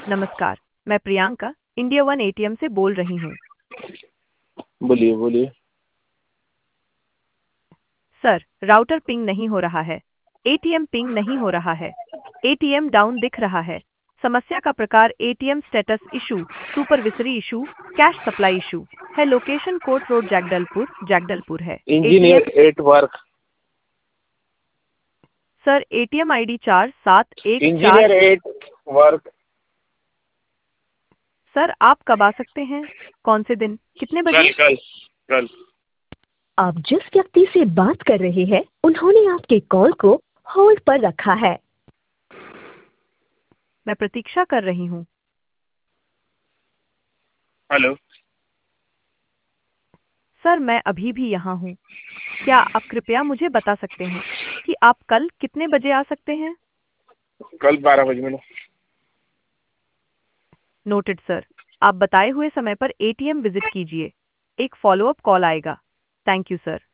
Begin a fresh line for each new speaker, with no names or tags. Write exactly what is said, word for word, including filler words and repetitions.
नमस्कार, मैं Priyanka India one ATM से बोल रही हूँ।
बोलिए बोलिए।
सर, राउटर पिंग नहीं हो रहा है। एटीएम पिंग नहीं हो रहा है। एटीएम डाउन दिख रहा है। समस्या का प्रकार ATM status issue, supervisory issue, cash supply issue है। Location court road Jagdalpur, Jagdalpur है। ATM
engineer at work.
Sir, ATM ID चार सात एक चार।
Engineer at work.
सर, आप कब आ सकते हैं? कौन से दिन, कितने बजे?
कल कल कल।
आप जिस व्यक्ति से बात कर रहे हैं उन्होंने आपके कॉल को होल्ड पर रखा है।
मैं प्रतीक्षा कर रही हूँ।
हेलो।
सर, मैं अभी भी यहाँ हूँ। क्या आप कृपया मुझे बता सकते हैं कि आप कल कितने बजे आ सकते हैं?
कल बारह बजे मिलो।
Noted sir. आप बताए हुए समय पर एटीएम विजिट कीजिए। एक फॉलोअप कॉल आएगा। Thank you sir.